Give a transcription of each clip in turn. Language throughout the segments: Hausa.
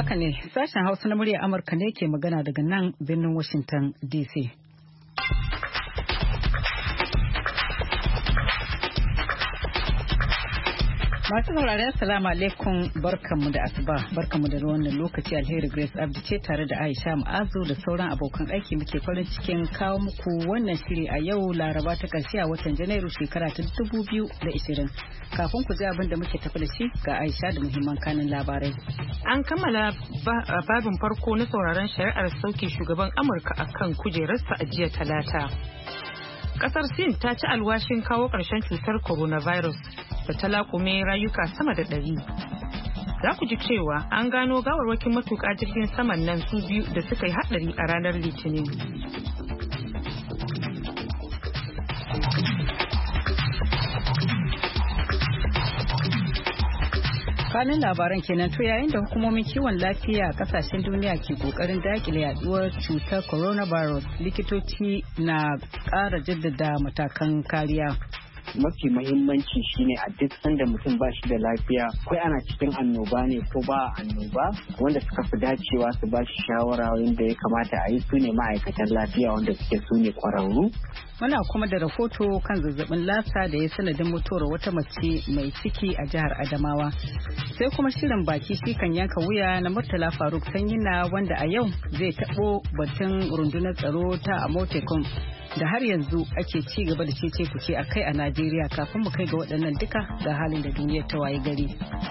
Haka ne, sashen Hausa na murya Amurka ne ke magana daga nan birnin Washington DC. Masu saurari assalamu alaikum, barkanmu da asuba, barkanmu da wannan lokaci. Alheri Grace Abdi ce tare da Aisha Ma'azu da sauran abokan aiki muke farin cikin kawo muku wannan shiri a yau Laraba ta karshe a watan Janairu shekara ta 2020. Kafin ku ji abin da muke tafi da shi ga Aisha da muhimman kanin labarai. An kammala babin farko na sauraron shari'ar sauke shugaban Amurka akan kujerarsa a jiya Talata. Kasar Sin ta ci alwashin kawo ƙarshen cutar coronavirus da ta laƙume rayuka sama da 100. Za ku ji cewa an gano gawarwakin matuƙa jirgin saman nan su biyu da suka yi haɗari a ranar Litinin. Kanin labaran kenan, to yayin da hukumomin kiwon lafiya a kasashen duniya ke kokarin dakile yaduwar cutar coronavirus, likitoci na ƙara jaddada matakan kariya. Mafi mahimmanci shine a duk sanda mutum ba shi da lafiya, ko ana cikin annoba ne ko ba annoba, wanda suka fi dacewa su ba shi shawara wanda ya kamata a yi su ne ma'aikatan lafiya wanda suke su ne kwararru. Muna kuma da rahoto kan zazzabin lasa da ya sanadin mutuwar wata mace mai ciki a jihar Adamawa. Sai kuma shirin baki shi kan yanka wuya na Murtala Faruk Sanyina, wanda a yau zai taɓo batun rundunar tsaro ta Amotekun da har yanzu ake ci gaba da cece kuce a kai a Najeriya. Kafin mu kai ga waɗannan duka ga halin da duniyar ta waye gari.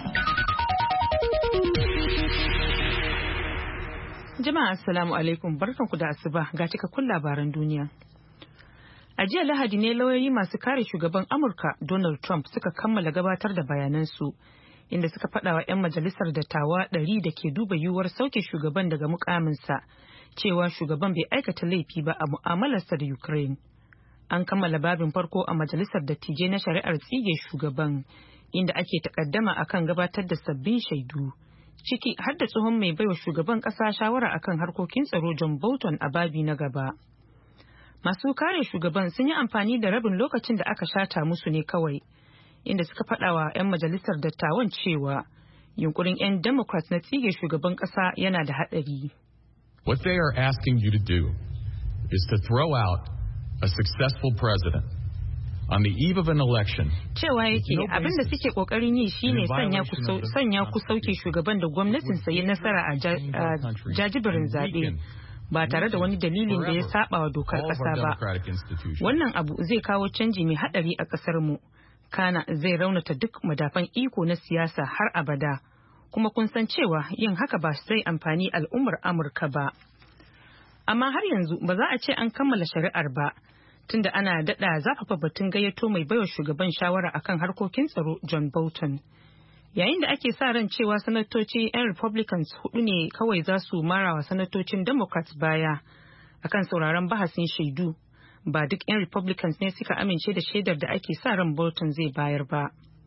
Jama'a assalamu alaikum, barkanku da asuba, ga cikakkun labaran duniya. A jiya Lahadi ne lauyoyi masu kare shugaban Amurka Donald Trump suka kammala gabatar da bayanansu, inda suka faɗa wa 'yan majalisar dattawa 100 da ke duba yiwuwar sauke shugaban daga mukaminsa cewa shugaban bai aikata laifi ba a mu'amalarsa da Ukraine. An kammala babin farko a majalisar dattijai na shari'ar tsige shugaban, inda ake takaddama akan gabatar da sabbin shaidu, ciki har da tsohon mai baiwa shugaban ƙasa shawara akan harkokin tsaro John Bolton a babi na gaba. Masu kare shugaban sun yi amfani da rabin lokacin da aka shata musu ne kawai, inda suka faɗa wa 'yan majalisar dattawan cewa yunkurin 'yan Democrats na tsige shugaban ƙasa yana da haɗari. What they are asking you to do is to throw out a successful president on the eve of an election. Cewa yake abin da suke kokarin yi shine sanya ku sauke shugaban da gwamnatin sa yi nasara a jajibirin zaɓe, ba tare da wani dalilin da ya saba wa dokar ƙasa ba. Wannan abu zai kawo canji mai haɗari a ƙasar mu. Kana zai raunata duk madafan iko na siyasa har abada. Kuma kun san cewa yin haka ba zai amfani al'ummar Amurka ba. Amma har yanzu ba za a ce an kammala shari'ar ba, tunda ana daɗa zafafa batun gayyato mai baiwa shugaban shawara akan harkokin tsaro John Bolton. Yayin da ake sa ran cewa sanatoci 'yan Republicans 4 ne kawai za su mara wa sanatocin Democrats baya akan sauraron bahasin shaidu, ba duk 'yan Republicans ne suka amince da shaidar da ake sa ran Bolton zai bayar ba.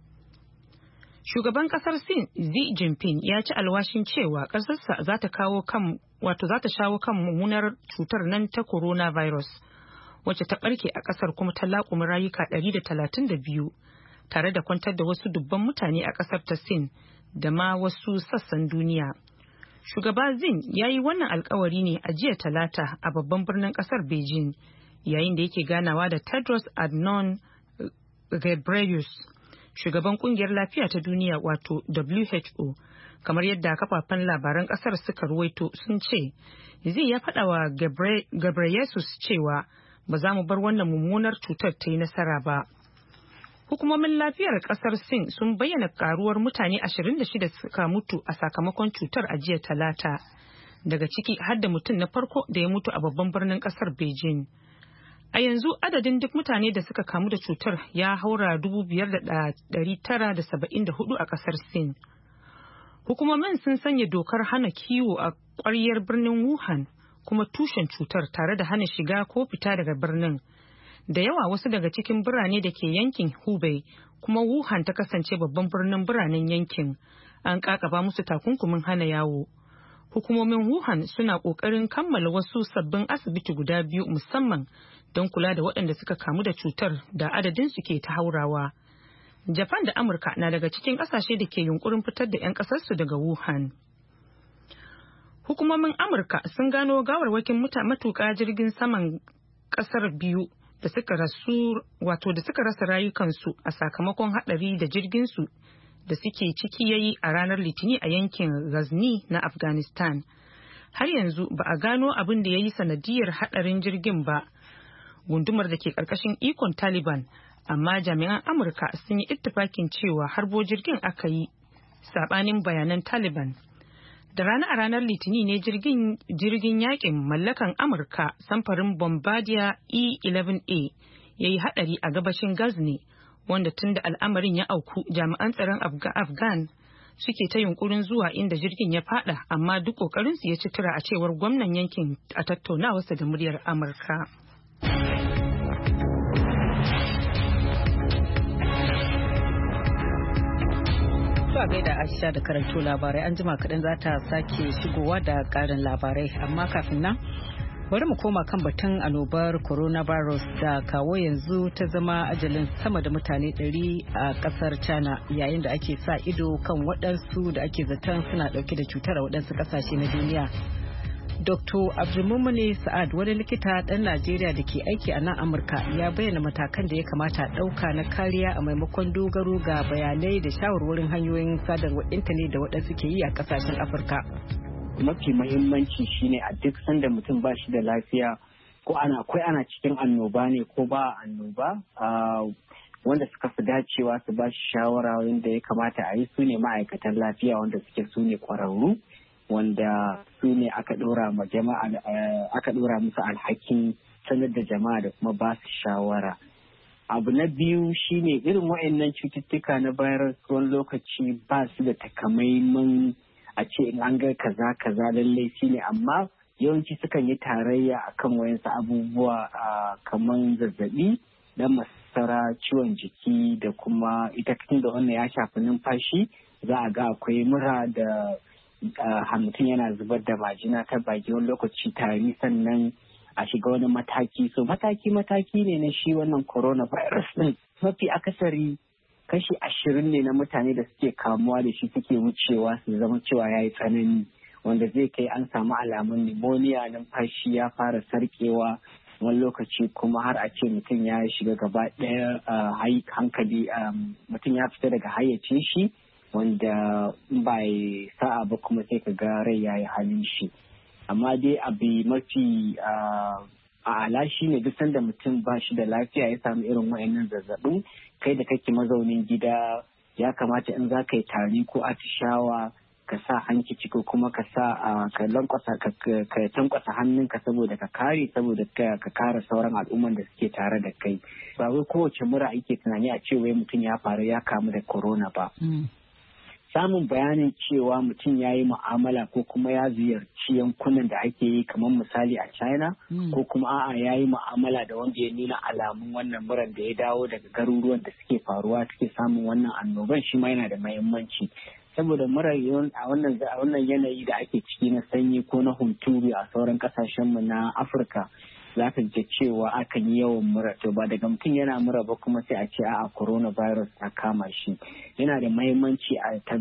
Shugaban kasar Sin Xi Jinping ya ci alwashin cewa kasarsa za ta shawo kan mummunar cutar nan ta coronavirus, wacce ta barke a kasar kuma ta laƙumi rayuka 132, tare da kwantar da wasu dubban mutane a kasar ta Sin da ma wasu sassan duniya. Shugaba Xi ya yi wannan alkawari ne a jiya Talata a babban birnin kasar Beijing, yayin da yake ganawa da Tedros Adhanom Ghebreyesus, shugaban kungiyar lafiya ta duniya wato WHO. Kamar yadda kafafen labaran kasar suka ruwaito, sun ce zai ya faɗa wa Ghebreyesus cewa ba za mu bar wannan mummunar cutar ta yi nasara ba. Hukumomin lafiyar kasar Sin sun bayyana karuwar mutane 26 suka mutu a sakamakon cutar a jiya Talata, daga ciki har da mutum na farko da ya mutu a babban birnin kasar Beijing. A yanzu adadin duk mutane da suka kamu da cutar ya haura 5,974 a kasar Sin. Hukumomin sun sanya dokar hana kiwo a ƙwaryar birnin Wuhan, kuma tushen cutar, tare da hana shiga ko fita daga birnin. Da yawa wasu daga cikin birane da ke yankin Hubei, kuma Wuhan ta kasance babban birnin biranen yankin, an kakaba musu takunkumin hana yawo. Hukumomin Wuhan suna ƙoƙarin kammala wasu sabbin asibiti guda 2 musamman don kula da waɗanda suka kamu da cutar da adadin su ke ta haurawa. Japan da Amurka na daga cikin ƙasashe da ke yunkurin fitar da 'yan ƙasarsu daga Wuhan. Hukumomin Amurka sun gano gawarwakin matuƙa jirgin saman ƙasar biyu da suka rasa rayukansu a sakamakon haɗari da jirginsu da suke ciki yayi a ranar Litinin a yankin Ghazni na Afghanistan. Har yanzu ba a gano abin da ya yi sanadiyar haɗarin jirgin ba, gundumar da ke ƙarƙashin ikon Taliban, amma jami'an Amurka sun yi ittifakin cewa harbo jirgin aka yi saɓanin bayanan Taliban. Da rana a ranar Litinin ne jirgin yakin mallakan Amurka samfarin Bombardier E-11A ya yi haɗari a gabashin Ghazni, wanda tun da al'amarin ya auku jami'an tsaron Afghan suke ta yunkurin zuwa inda jirgin ya fada, amma duk ƙoƙarinsu ya ci tura a cewar gwamnan yankin a tattaunawarsa da muryar Amurka. Zuwa gaida Aisha da karanto labarai, an jima kaɗan za ta sake shigowa da ƙarin labarai, amma kafin nan bari mu koma kan batun annobar coronavirus da kawo yanzu ta zama ajalin sama da mutane 100 a ƙasar China, yayin da ake sa ido kan waɗansu da ake zaton suna ɗauke da cutar a waɗansu ƙasashe na duniya. Dr. Abdulmumuni Sa'ad, wani likita ɗan Najeriya da ke aiki a nan Amurka, ya bayyana matakan da ya kamata ɗauka na kariya a maimakon dogaro ga bayanai da shawarwarin hanyoyin sadarwar intanet da waɗansu ke yi a ƙasashen Afirka. Mafi mahimmanci shine a duk sanda mutum ba shi da lafiya ko ana cikin annoba ne ko ba annoba, wanda suka fi dacewa su ba shi shawara wanda ya kamata a yi su ne ma'aikatan lafiya wanda suke su ne ƙwararru, wanda su ne aka ɗora ma jama'a, aka ɗora musu alhakin sanar da jama'a da kuma ba su shawara. Abu na biyu shine irin wa'annan cututtuka na virus wani lokaci ba su da takamaiman a ce in an ga kaza lallai shine, amma yawanci sukan yi tarayya akan wayansu abubuwa kamar zazzabi da masara, ciwon jiki da kuma ita da wannan ya shafi numfashi, za a ga akwai mura da mutum yana zubar da majina ta baki, wani lokaci tari, sannan a shiga wani mataki. So mataki ne na shi wannan coronavirus din. Mafi akasari kashi 20 ne na mutane da suke kamuwa da shi suke wucewa su zama cewa ya yi tsanani, wanda zai kai an samu alamun pneumonia, numfashi ya fara sarkewa, wani lokaci kuma har a ce mutum ya shiga gaba ɗaya hankali, mutum ya fita daga hayyacin shi, wanda ba sa'a ba kuma sai ka ga rai ya yi halin shi. Amma dai abu mafi a'ala shi ne duk sanda mutum ba shi da lafiya ya samu irin wa'annan zazzabin, kai da kake mazaunin gida ya kamata in za ka yi tari ko atishawa ka sa hankici ko kuma ka sa ka tankwasa hannunka saboda ka kare, saboda ka kare sauran al'umman da suke tare da kai. Ba wai kowace mura ake tunani a ce wai mutum ya kamu da corona ba. Samun bayanin cewa mutum ya yi mu'amala ko kuma ya ziyarci yankunan da ake yi kamar misali a China, ko kuma a'a ya yi mu'amala da wanda ya nuna alamun wannan muran da ya dawo daga garuruwan da suke faruwa suke samun wannan annoban, shi ma yana da mahimmanci. Saboda mura a wannan yanayi da ake ciki na sanyi ko na hunturu a sauran kasashenmu na Afirka, za ka ji cewa akan yi yawan mura. To ba daga mutum yana mura ba kuma sai a ce a'a coronavirus ta kama shi. Yana da mahimmanci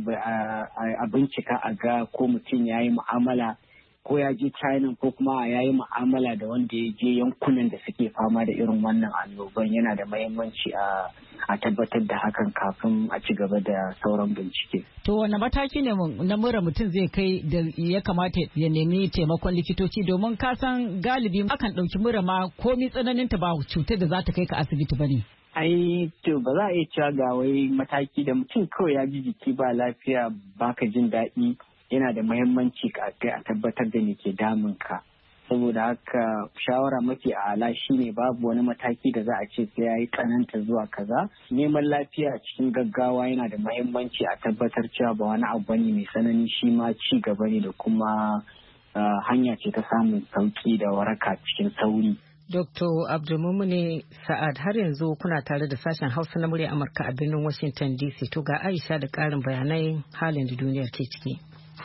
a bincika a ga ko mutum ya yi mu'amala ko ya je China ko kuma ya yi mu'amala da wanda ya je yankunan da suke fama da irin wannan annoban. Yana da mahimmanci a tabbatar da hakan kafin a ci gaba da sauran bincike. To wane mataki ne na mura mutum zai kai da ya kamata ya nemi taimakon likitoci, domin ka san galibi akan ɗauki mura ma komi tsananinta ba cutar da za ta kai ka asibiti ba ne. Ai to ba za a iya cewa ga wai mataki da mutum kawai ya ji jiki ba lafiya baka jin daɗi, yana da mahimmanci a tabbatar da me ke damun ka. Saboda haka shawara mafi ala shine babu wani mataki da za a ce sai ya yi tsananta zuwa kaza. Neman lafiya cikin gaggawa yana da mahimmanci a tabbatar cewa ba wani abu bane mai tsanani, shi ma ci gaba ne da kuma hanya ce ta samun sauki da waraka cikin sauri. Dr. Abdulmumuni Sa'ad, har yanzu kuna tare da sashen Hausa na murya Amurka a birnin Washington DC. To ga Aisha da ƙarin bayanai halin da duniyar ke ciki.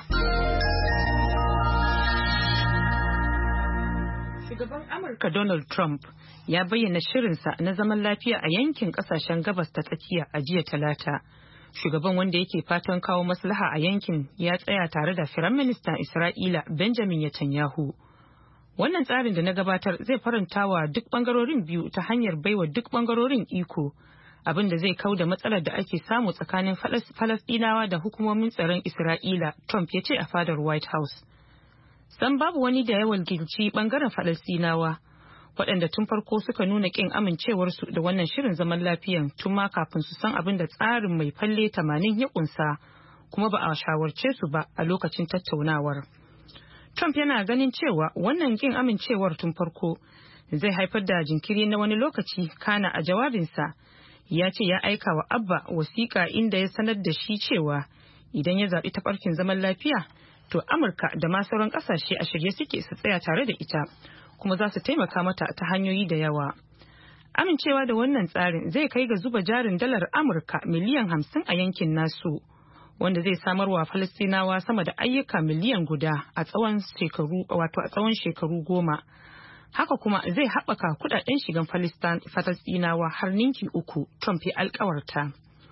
Shugaban Amurka Donald Trump ya bayyana shirinsa na zaman lafiya a yankin kasashen gabas ta tsakiya a jiya Talata. Shugaban wanda yake fatan kawo maslaha a yankin ya tsaya tare da Firaministan Isra'ila Benjamin Netanyahu. Wannan tsarin da na gabatar zai faranta wa duk bangarorin biyu ta hanyar baiwa duk bangarorin iko, abin da zai kauda matsalar da ake samu tsakanin Falasɗinawa da hukumomin tsaron Isra'ila, Trump ya ce a fadar White House. San babu wani da yawan gilci bangaren Falasɗinawa, waɗanda tun farko suka nuna ƙin amincewarsu da wannan shirin zaman lafiyan tun ma kafin su san abin da tsarin mai falle 80 ya ƙunsa, kuma ba a shawarce su ba a lokacin tattaunawar. Trump yana ganin cewa wannan ƙin amincewar tun farko zai haifar da jinkiri na wani lokaci. Kana a jawabinsa ya ce ya aika wa Abba wasiƙa inda ya sanar da shi cewa idan ya zaɓi tafarkin zaman lafiya to Amurka da ma sauran ƙasashe a shirye suke su tsaya tare da ita, kuma za su taimaka mata ta hanyoyi da yawa. Amincewa da wannan tsarin zai kai ga zuba jarin dalar Amurka miliyan 50 a yankin nasu, wanda zai samar wa Falastinawa sama da ayyuka miliyan guda a tsawon shekaru 10. Haka kuma zai haɓaka kudaden shigan Falastinawa har ninki 3, Trump ya alkawarta.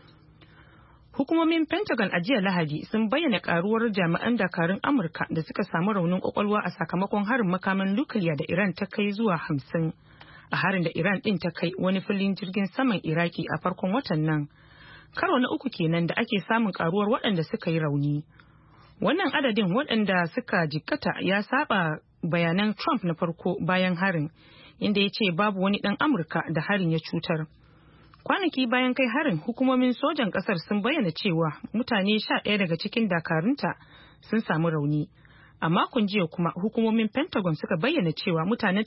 Hukumomin Pentagon a jiya Lahadi sun bayyana karuwar jami'an dakarun Amurka da suka samu raunin kwakwalwa a sakamakon harin makaman nukiliya da Iran ta kai zuwa 50. A harin da Iran din ta kai wani filin jirgin saman Iraki a farkon watan nan. Karo na 3 kenan da ake samun karuwar waɗanda suka yi rauni. Wannan adadin waɗanda suka jikkata ya saba bayanan Trump na farko bayan harin, inda ya ce babu wani ɗan Amurka da harin ya cutar. Kwanaki bayan kai harin, hukumomin sojan ƙasar sun bayyana cewa mutane 11 daga cikin dakarunta sun samu rauni. A makon jiya kuma hukumomin Pentagon suka bayyana cewa mutane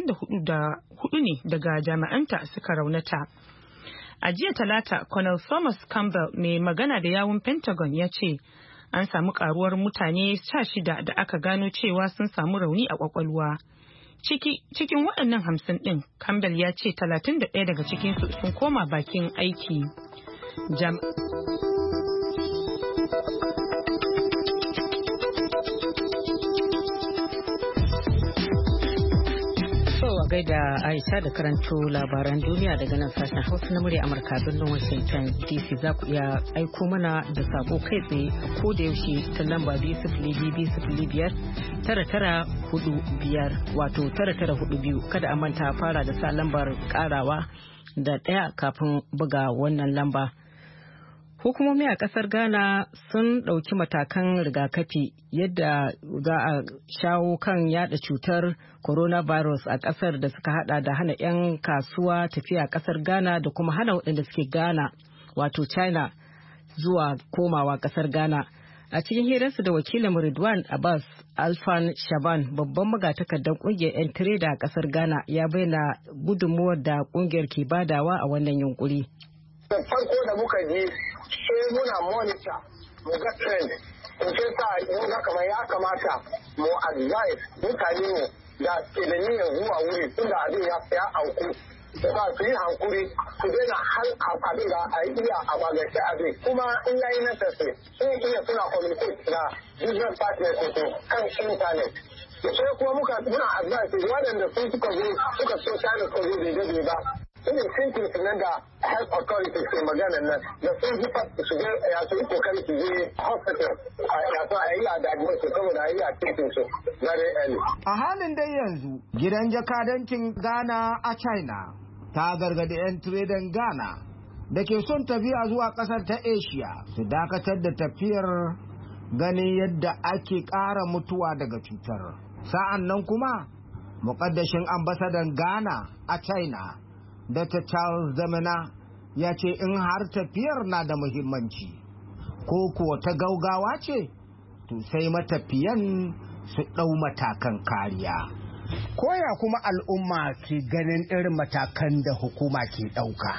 34 ne daga jami'anta suka raunata. A jiya Talata, Colonel Thomas Campbell mai magana da yawun Pentagon ya ce an samu karuwar mutane 16 da aka gano cewa sun samu rauni a kwakwalwa. Cikin waɗannan 50 ɗin, Campbell ya ce 31 daga cikinsu sun koma bakin aiki. gaida Aisha da karanto labaran duniya daga nan sashen Hausa na murya Amurka birnin Washington DC. Za ku iya aiko mana da sako kai tsaye a koda yaushe ta lamba 202-509-9945 wato 9942. Kada a manta fara da sa lambar karawa da 1 kafin buga wannan lamba. Hukumomi a kasar Ghana sun ɗauki matakan rigakafi yadda za a shawo kan yada cutar coronavirus a kasar da suka hada da hana 'yan kasuwa tafiya kasar Ghana da kuma hana waɗanda suke Ghana wato China zuwa komawa kasar Ghana. A cikin hirarsu da wakilin Ridwan Abbas Alfan Shaban, babban magatakardar kungiyar 'yan tireda a kasar Ghana, ya bayyana gudunmuwar da kungiyar ke badawa a wannan yunkuri. Farko da muka ji sai muna monitor mu ga trend in ce sa mun ga kamar ya kamata mu advise mutane mu da ke da niyyar zuwa wuri tunda abin ya auku ba su yi hankuri su daina abin da a iya a magance abin kuma in yayi necessary sun iya suna communicate da business partners su kan internet sai kuma muna advise waɗanda sun suka so China suka zo daidai ba irin symptoms nan da health authorities ke magana nan da sun zufa su ga ya su yi kokari su je hospital ya so a yi a diagnosis saboda a yi a treating su very early. A halin dai yanzu gidan jakadancin Ghana a China ta gargadi 'yan tiredan Ghana da ke son tafiya zuwa kasar ta Asia su dakatar da tafiyar ganin yadda ake ƙara mutuwa daga cutar. Sa'an nan kuma muƙaddashin ambasadan Ghana a China Dr. Charles Zamana ya ce in har tafiyar na da muhimmanci ko kuwa ta gaugawa ce to sai matafiyan su ɗau matakan kariya. Koya kuma al'umma ke ganin irin matakan da hukuma ke ɗauka.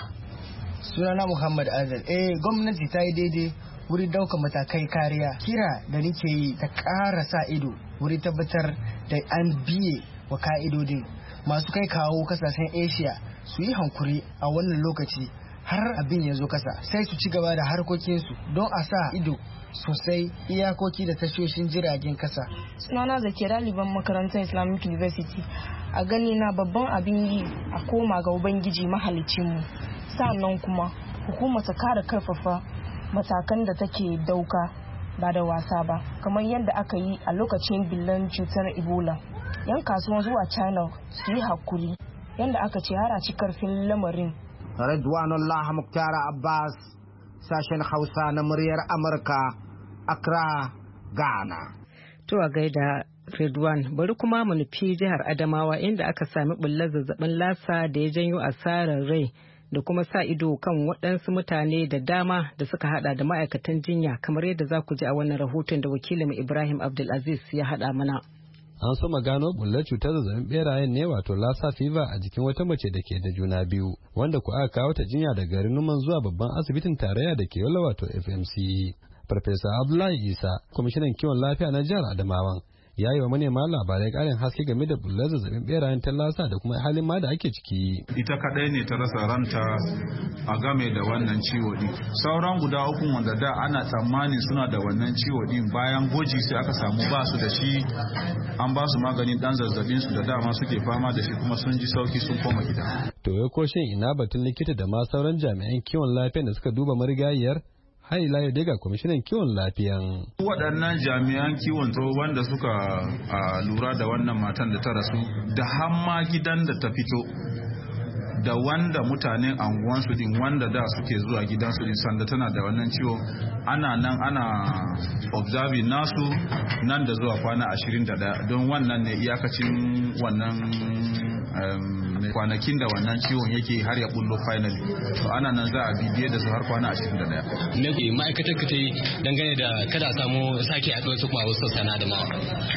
Sunana Muhammad Azal. Gwamnati ta yi daidai wuri ɗaukar matakai kariya. Kira da nake yi ta ƙara sa ido wuri tabbatar da an biye wa ka'idodin. Masu kai kawo kasashen Asia su yi hankuri a wannan lokaci har abin ya zo kasa sai su ci gaba da harkokinsu don a sa ido sosai iyakoki da tashoshin jiragen kasa. Sunana Zaki ɗaliban makarantar Islamic University. A gani na babban abin yi a koma ga Ubangiji mahalicinmu, sannan kuma hukuma ta kara karfafa matakan da take dauka ba da wasa ba, kamar yadda aka yi a lokacin billan cutar Ebola. Yan kasuwan zuwa China su yi hakuri, yadda aka ce har a ci karfin lamarin. Ridwanullah Muktar Abbas, sashen Hausa na muryar Amurka, Accra, Ghana. To a gaida Ridwan, bari kuma mu nufi jihar Adamawa inda aka sami bullar zazzabin lasa da ya janyo asarar rai da kuma sa ido kan waɗansu mutane da dama da suka hada da ma'aikatan jinya, kamar yadda za ku ji a wannan rahoton da wakilin Ibrahim Abdulaziz ya hada mana. An so gano bullar cutar zazzabin berayen ne wato lassa fever a jikin wata mace da ke da juna biyu, wanda ku aka kawo ta jinya daga garin Numan zuwa babban asibitin tarayya da ke Yola wato FMC. Farfesa Abdullahi Isa, kwamishinan kiwon lafiya na jihar Adamawan, ya yi wa manema labarai karin haske game da bullar zazzabin berayen ta lasa da kuma halin ma da ake ciki. Ita kadai ne ta rasa ranta a game da wannan ciwo din. Sauran guda uku wanda da ana tsammanin suna da wannan ciwo din, bayan gwaji sai aka samu ba su da shi, an ba su maganin dan zazzabin su da dama suke fama da shi kuma sun ji sauki sun koma gida. To ya koshin ina batun likita da ma sauran jami'an kiwon lafiya da suka duba marigayiyar? Har ila yau daga kwamishinan kiwon lafiyan. Waɗannan jami'an kiwon tsaro wanda suka lura da wannan matan da ta rasu da hamma gidan da ta fito da wanda mutanen anguwansu din wanda da suke zuwa gidansu din sanda tana da wannan ciwo ana observing nasu nan da zuwa kwana 21 don wannan ne iyakacin wannan kwanakin da wannan ciwon yake har ya bullo finally, to ana nan za a bibiye da su har kwana 21. Me ma'aikatar ka ta yi dangane da kada a samu sake yaduwar su kuma wasu sana da mawa?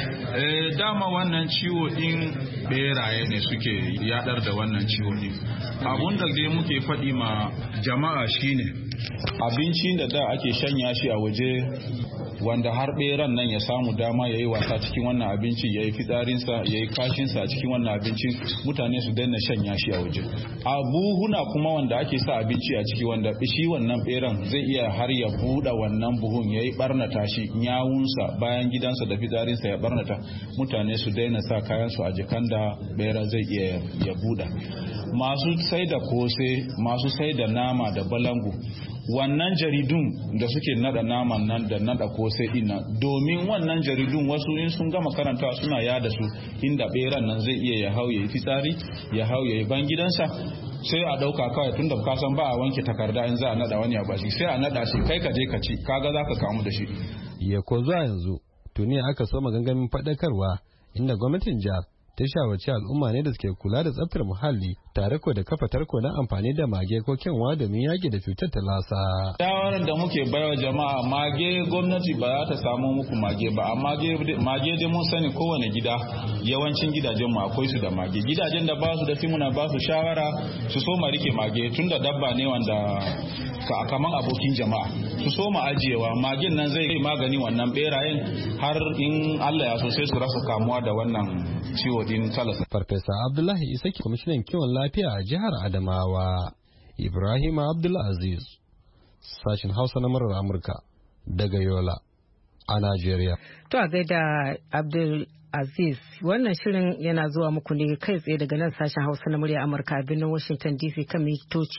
Dama wannan ciwo din beraye ne suke yadar da wannan ciwo din. Abun da dai muke faɗi ma jama'a shine abincin da ake shanya shi a waje wanda har beran nan ya samu dama ya yi wasa cikin wannan abincin, ya yi fitsarinsa, ya yi kashinsa a cikin wannan abincin, mutane su daina shanya shi a waje. A buhuna kuma wanda ake sa abinci a ciki wanda shi wannan beran zai iya har ya buɗe wannan buhun ya yi barnata shi, nyawunsa bayan gidansa da fitsarinsa ya barnata, mutane su daina sa kayansu a jikan da bera zai iya ya buɗe. Masu sai da kose, masu sai da nama da balangu, wannan jaridun da suke nada naman nan da nada kosai din nan, domin wannan jaridun wasu in sun gama karantawa suna yada su inda beran nan zai iya ya hau ya yi fitsari, ya hau ya yi ban gidansa, sai a dauka kawai tunda ka san ba a wanke takarda in za a nada wani abashi, sai a nada shi kai ka je ka ci, kaga za ka kamu da shi. Ya ko zuwa yanzu tuni aka so maganganun faɗakarwa inda gwamnatin jihar ta shawarci al'umma ne da suke kula da tsaftar muhalli tare ko da kafa tarko na amfani da mage ko kyanwa domin yaki da cutar ta lasa. Shawarar da muke baiwa jama'a, mage gwamnati ba za ta samu muku mage ba, amma mage dai mun sani kowane gida, yawancin gidajen mu akwai su da mage. Gidajen da ba su da muna ba su shawara su so ma rike mage tunda dabba ne wanda kaman abokin jama'a, su so ma ajiyewa. Magen nan zai yi magani wannan berayen har in Allah ya so sai su rasa kamuwa da wannan ciwo din talasa. Farfesa Abdullahi Isaki, kwamishinan kiwon lafiya a jihar Adamawa. Ibrahim Abdulaziz, sashin Hausa na murar Amurka daga Yola a Najeriya. To a gaida Abdulaziz, wannan shirin yana zuwa muku ne kai tsaye daga nan sashen Hausa na murya Amurka a birnin Washington DC kan mitoci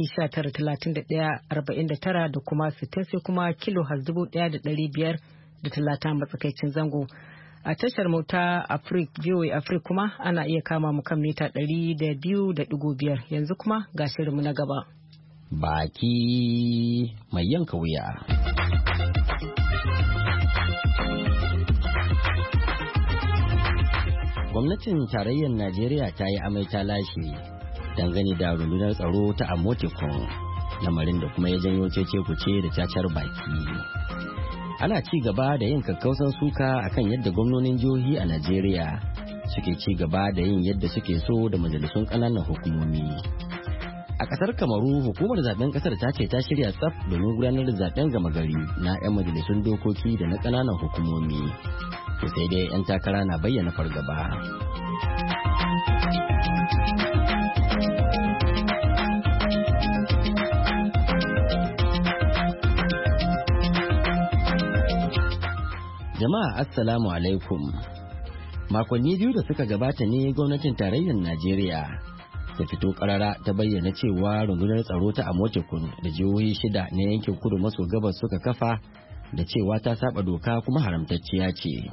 19,31,49 da kuma 60 sai kuma kilo 1,530 matsakaicin zango. A tashar mota VOA Africa kuma ana iya kama mu kan mita 200.5. Yanzu kuma ga shirinmu na gaba. Baki mai yanka wuya. Gwamnatin tarayyar Najeriya ta yi amai ta lashe dangane da rundunar tsaro ta Amotekun, lamarin da kuma ya janyo cece-kuce da cacar baki. Ana ci gaba da yin kakkausan suka akan yadda gwamnonin jihohi a Najeriya suke ci gaba da yin yadda suke so da majalisun ƙananan hukumomi. A ƙasar Kamaru, hukumar zaben ƙasar ta ce ta shirya tsaf domin gudanar da zaben gama gari na 'yan majalisun dokoki da na ƙananan hukumomi. To sai dai 'yan takara na bayyana fargaba. Jama'a assalamu alaikum. Makonni biyu da suka gabata ne gwamnatin tarayyar Najeriya ta fito karara ta bayyana cewa rundunar tsaro ta Amotekun da jihohi 6 na yankin kudu maso gabas suka kafa da cewa ta saba doka kuma haramtacciya ce.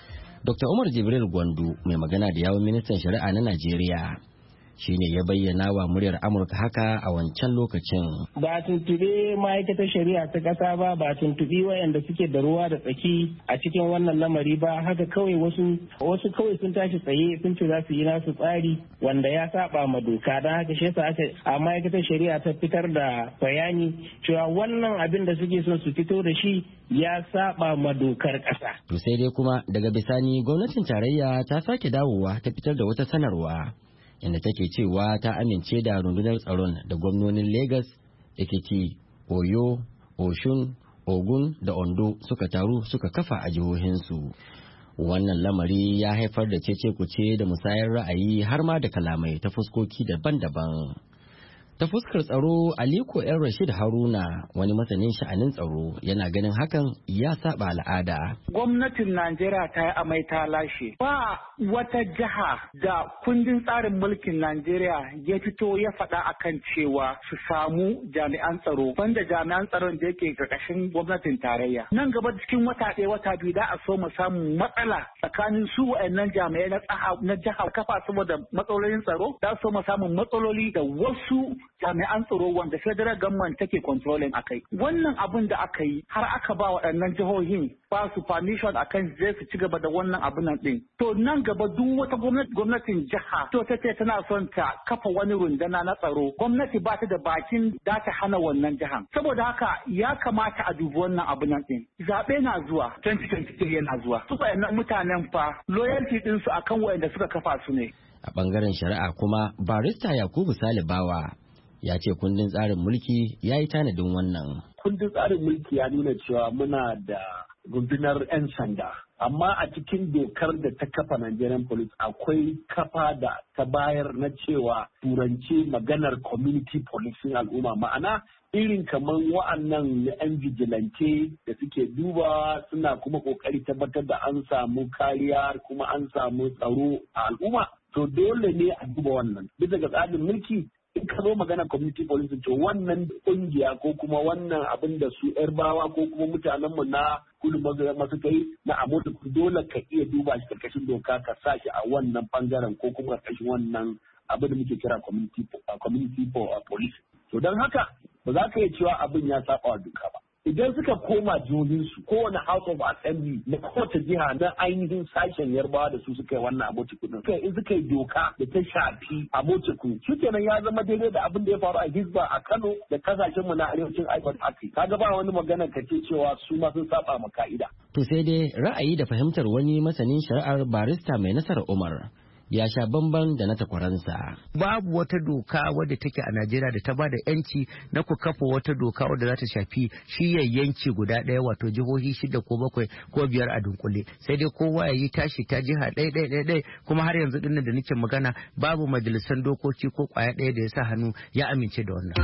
Dr. Umar Jibril Gwandu mai magana da yawun ministan shari'a na Najeriya shine ya bayyana wa muryar Amurka haka a wancan lokacin. Ba tuntube ma'aikatar shari'a ta ƙasa ba tuntubi wayanda suke da ruwa da tsaki a cikin wannan lamari ba, haka kawai wasu kawai sun tashi tsaye sun ce za su yi nasu tsari wanda ya saba ma doka, don haka shi yasa a ma'aikatar shari'a ta fitar da bayani cewa wannan abin da suke son su fito da shi ya saba ma dokar ƙasa. To sai dai kuma daga bisani gwamnatin tarayya ta sake dawowa ta fitar da wata sanarwa inda take cewa ta amince da rundunar tsaron da gwamnonin Lagos, Ekiti, Oyo, Oshun, Ogun da Ondo suka taru suka kafa a jihohinsu. Wannan lamari ya haifar da cece-kuce da musayar ra'ayi har ma da kalamai ta fuskoki daban-daban. Ta fuskar tsaro, Aliko ‘yan Rashid Haruna, wani masanin sha'anin tsaro, yana ganin hakan ya saba al'ada. Gwamnatin Najeriya ta yi amai ta lashe. Ba wata jiha da kundin tsarin mulkin Najeriya ya fito ya faɗa akan cewa su samu jami'an tsaro, banda jami'an tsaron da yake ƙarƙashin gwamnatin tarayya. Nan gaba cikin wata ɗaya wata biyu da a so mu samu matsala tsakanin su wa'annan jami'ai na jiha kafa saboda matsalolin tsaro, da so mu samu matsaloli da wasu jami'an tsaro wanda federal government take controlling akai. Wannan abin da aka yi har aka ba waɗannan jihohin ba su permission akan zai su ci gaba da wannan abin nan din. To nan gaba duk wata gwamnatin jiha to ta ce tana son ta kafa wani rundana na tsaro. Gwamnati ba ta da bakin da ta hana wannan jihan. Saboda haka ya kamata a dubi wannan abin nan din. Zaɓe na zuwa 2023 yana zuwa. Su waɗannan mutanen fa loyalty din su akan waɗanda suka kafa su ne. A bangaren shari'a kuma barista Yakubu Salibawa ya ce kundin tsarin mulki ya yi tanadin wannan. Kundin tsarin mulki ya nuna cewa muna da rundunar 'yan sanda. Amma a cikin dokar da ta kafa Nigerian Police akwai kafa da ta bayar na cewa turance maganar community policing al'umma, ma'ana irin kamar wa'annan na 'yan vigilante da suke duba suna kuma kokari tabbatar da an samu kariya kuma an samu tsaro a al'umma. To dole ne a duba wannan. Bisa ga tsarin mulki in ka zo magana community policing to wannan kungiya ko kuma wannan abin da su yarbawa ko kuma mutanenmu na kudu masu kai na amurka dole ka iya duba shi karkashin doka ka sa shi a wannan bangaren ko kuma karkashin wannan abin da muke kira community policing. To don haka ba za ka iya cewa abin ya saba wa doka ba. Idan suka koma jihohinsu kowane House of Assembly na kowace jiha na ainihin sashen yarbawa da su suka yi wannan abotiku din. In suka yi doka da ta shafi abotiku shi kenan ya zama daidai da abin da ya faru a Hisba a Kano da kasashenmu na arewacin Afirka. Kaga ba wani magana ka ce cewa su ma sun saba ma ka'ida. To sai dai ra'ayi da fahimtar wani masanin shari'ar barista mai nasarar Umar ya sha bamban da na takwaransa. Babu wata doka wadda take a Najeriya da ta ba da yanci na ku kafa wata doka wadda za ta shafi yanki guda ɗaya wato jihohi 6 ko 7 ko 5 a dunkule. Sai dai kowa ya yi tashi ta jiha ɗaya kuma har yanzu dinnan da nake magana babu majalisan dokoki ko kwaya ɗaya da ya sa hannu ya amince da wannan.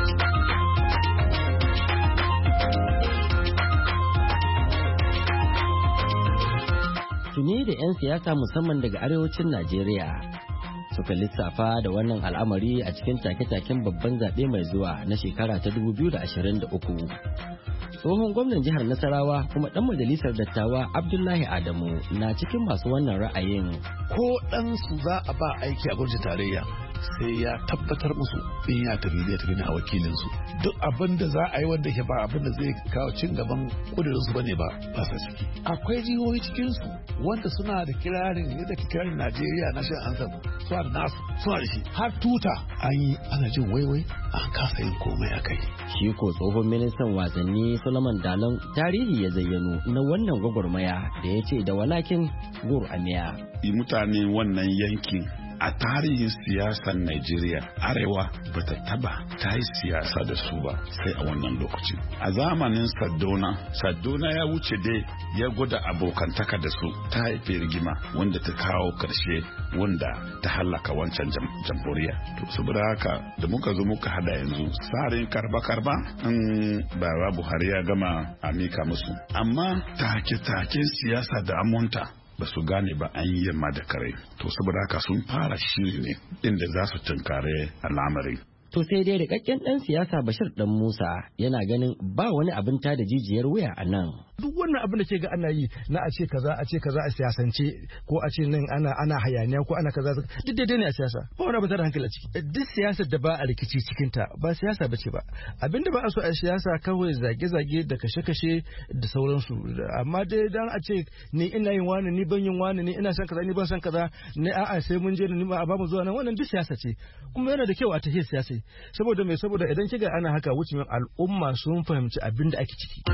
Tuni da 'yan siyasa musamman daga arewacin Najeriya suka lissafa da wannan al'amari a cikin take-taken babban zaɓe mai zuwa na shekara ta 2023. Tsohon gwamnan jihar Nasarawa kuma ɗan majalisar dattawa Abdullahi Adamu na cikin masu wannan ra'ayin. Ko ɗansu za a ba aiki a gwamnatin tarayya sai ya tabbatar musu in ya tafi zai tafi na a wakilinsu. Duk abin da za a yi wanda ke ba abin da zai kawo cin gaban kudurinsu ba ne ba sa ciki. Akwai jihohi cikinsu wanda suna da kirarin yadda ke kirarin Najeriya National Anthem suna da nasu suna da shi har tuta an yi ana jin waiwai an kasa yin komai a kai. Shi ko tsohon ministan wasanni Solomon Dalon tarihi ya zayyano na wannan gwagwarmaya da ya ce da walakin gur amiya. Mutane wannan yankin a tarihin siyasar Najeriya arewa bata taba ta yi siyasa da su ba sai a wannan lokacin. A zamanin Sardauna ya wuce dai ya gwada abokantaka da su ta haife rigima wanda ta kawo karshe wanda ta hallaka wancan jamhuriya. To saboda haka da muka zo muka hada yanzu tsarin karba in Baba Buhari ya gama a mika musu. Amma take-taken siyasa da amonta ba su gane ba an yi yamma da kare. To saboda haka sun fara shiri ne inda za su tunkare al'amarin. To sai dai rikakken ɗan siyasa Bashir Dan Musa yana ganin ba wani abin ta da jijiyar wuya a nan. Duk wannan abin da ke ga ana yi na a ce kaza a siyasance ko a ce nan ana hayaniya ko ana kaza duk daidai ne a siyasa. Ba wani abin ta da hankali a ciki. Duk siyasar da ba a rikici cikin ta ba siyasa bace ba. Abinda ba a so a siyasa kawai zage-zage da kashe-kashe da sauransu. Amma dai dan a ce ni ina yin wani ni ban yin wani ni ina san kaza ni ban san kaza ni a'a sai mun je ni ba a ba mu zuwa nan wannan duk siyasa ce. Kuma yana da kyau a tafiya siyasa. Saboda idan kiga ana haka wucin al'umma sun fahimci abin da ake ciki.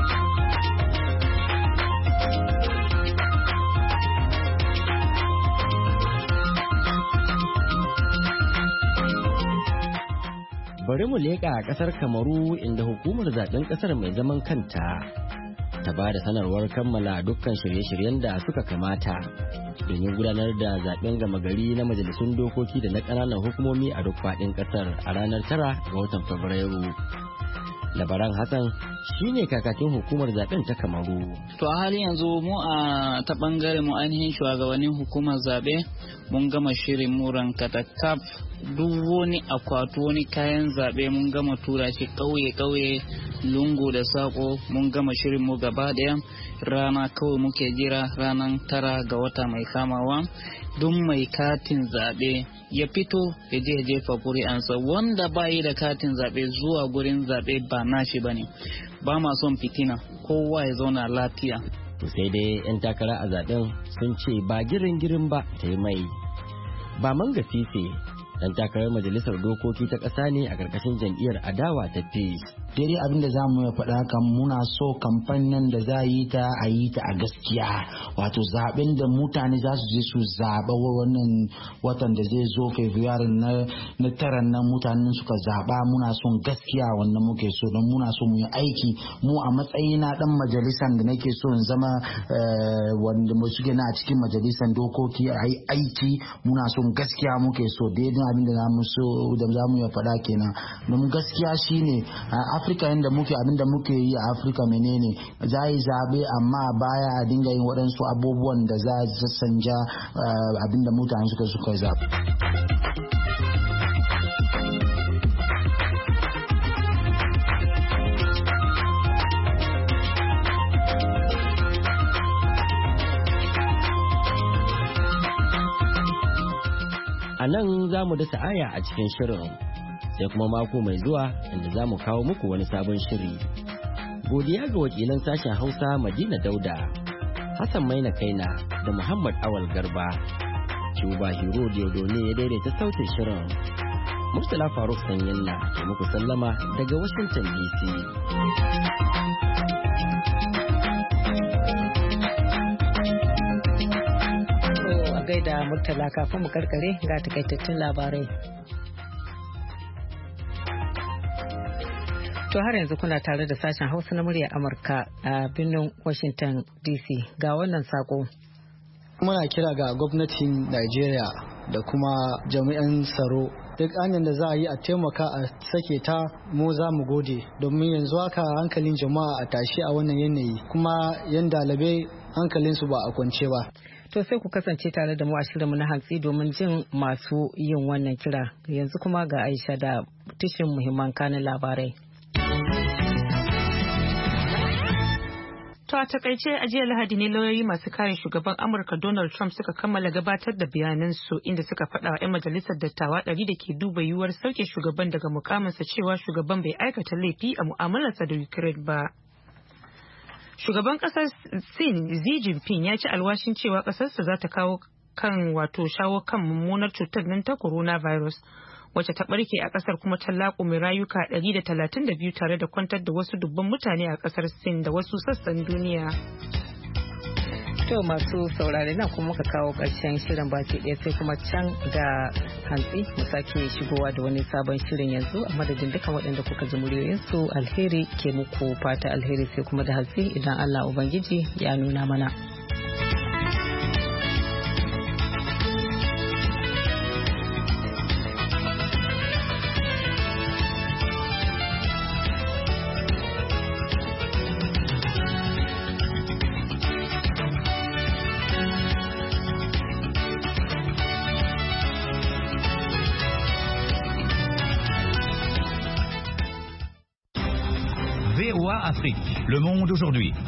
Bari mu leƙa a ƙasar Kamaru inda hukumar zaɓen ƙasar mai zaman kanta ta ba da sanarwar kammala dukkan shirye-shiryen da suka kamata domin gudanar da zaben gama gari na majalisun dokoki da na ƙananan hukumomi a duk faɗin ƙasar a ranar 9 ga watan Fabrairu. Labaran Hassan shine kakakin hukumar zaben ta Kamaru. To a halin yanzu mu a ta bangare mu ainihin shugabannin hukumar zabe mun gama shirin mu rankatakaf duk wani akwatu wani kayan zabe mun gama tura shi kauye lungu da sako mun gama shirin mu gaba daya. Rana kawai muke jira ranar 9 ga wata mai kamawa duk mai katin zabe ya fito ya je jefa kuri'ansa wanda bayi da katin zabe zuwa gurin zabe ba nashi bane. Ba ma son fitina kowa ya zauna lafiya. Sai dai 'yan takara a zaben sun ce ba girin ba ta yi mai. Ba manga fife dan takarar majalisar dokoki ta ƙasa ne a ƙarƙashin jam'iyyar adawa ta PEACE. Daidai abin da za mu ya faɗa kan muna so kamfanin da za a yi ta a gaskiya, wato zaben da mutane za su je su zaɓa wannan watan da zai zo Fabrairu na tara nan mutanen suka zaɓa. Muna son gaskiya wannan muke so don muna so mu yi aiki mu a matsayina ɗan majalisar da nake so in zama wanda mu shige na a cikin majalisar dokoki a yi aiki. Muna son gaskiya muke so daidai abin da za mu ya faɗa kenan don gaskiya shine a Afirka inda muke abin da muke yi a Afirka menene za yi zabe amma baya a dinga yin waɗansu abubuwan da za a sanja abin da mutane suka zabe. A nan za mu dasa aya a cikin shirin sai kuma mako mai zuwa inda za mu kawo muku wani sabon shiri. Godiya ga wakilan sashen Hausa Madina Dauda, Hassan Maina Kaina da Muhammad Awal Garba. Cuba Hero Diodone ya daidaita sautin shirin. Murtala Faruk Sanyinna ke muku sallama daga Washington DC. Gaida Murtala kafin mu karkare ga takaitattun labarai. To har yanzu kuna tare da sashen Hausa na murya Amurka a birnin Washington DC. Ga wannan sako. Muna kira ga gwamnatin Najeriya da kuma jami'an tsaro duk hanyar da za a yi a taimaka a sake ta mu za mu gode domin yanzu haka hankalin jama'a a tashi a wannan yanayi kuma yan dalibai hankalinsu ba a kwance ba. To sai ku kasance tare da mu a shirinmu na hantsi domin jin masu yin wannan kira. Yanzu kuma ga Aisha da tishin muhimman kanin labarai. To a takaice a jiya Lahadi ne lauyoyi masu kare shugaban Amurka Donald Trump suka kammala gabatar da bayanansu inda suka faɗa wa 'yan majalisar dattawa 100 da ke duba yiwuwar sauke shugaban daga mukaminsa cewa shugaban bai aikata laifi a mu'amalarsa da Ukraine ba. Shugaban kasar Sin Xi Jinping ya ci alwashin cewa kasarsa za ta shawo kan mummunar cutar nan ta coronavirus wacce ta barke a kasar kuma ta laƙume rayuka 132 tare da kwantar da wasu dubban mutane a kasar Sin da wasu sassan duniya. To masu saurare nan kuma muka kawo ƙarshen shirin baki ɗaya sai kuma can da hantsi mu sake shigowa da wani sabon shirin yanzu a madadin dukkan waɗanda kuka ji muryoyinsu alheri ke muku fata alheri sai kuma da hantsi idan Allah Ubangiji ya nuna mana. Afrique. Le Monde aujourd'hui.